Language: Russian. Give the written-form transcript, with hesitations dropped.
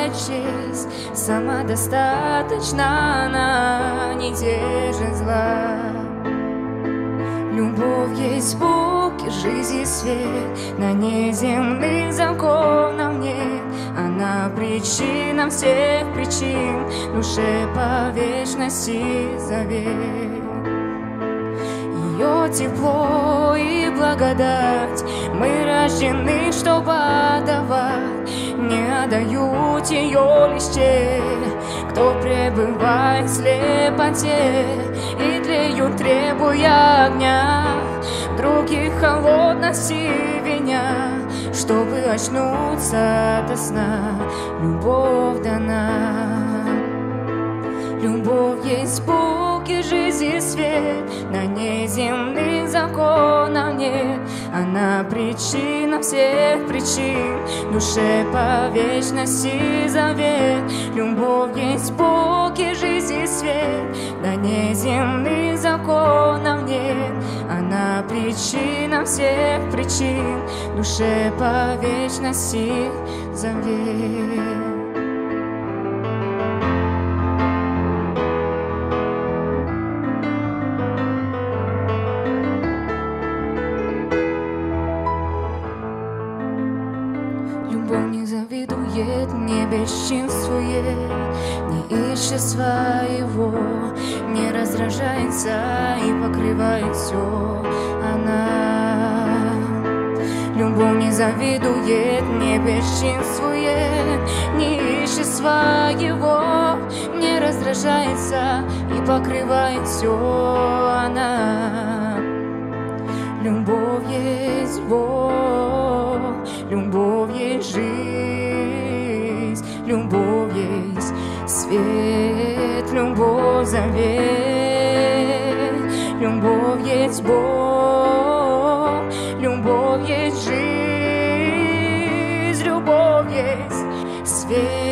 и честь, самодостаточна она, не держит зла. Любовь есть Бог и жизнь и свет, на ней земных законов нет. Она причина всех причин, душе по вечности завет. Ее тепло и благодать мы рождены, чтобы отдавать. Не отдают ее лишь те, кто пребывает в слепоте и тлеют, требуя огня, других холодности виня, чтобы очнуться ото сна. Любовь дана. Любовь есть Бог и жизнь и свет, на ней земных законов нет. Она причина всех причин, душе по вечности завет. Любовь есть Бог и жизнь и свет, на ней земных законов нет. Она причина всех причин, душе по вечности завет. Любовь не завидует, не бесчинствует, не ищет своего, не раздражается и покрывает все она. Любовь не завидует, не бесчинствует, не ищет своего, не раздражается и покрывает все она. Любовь есть Бог, любовь есть жизнь, любовь есть свет, любовь завет. Любовь есть Бог, любовь есть жизнь, любовь есть свет.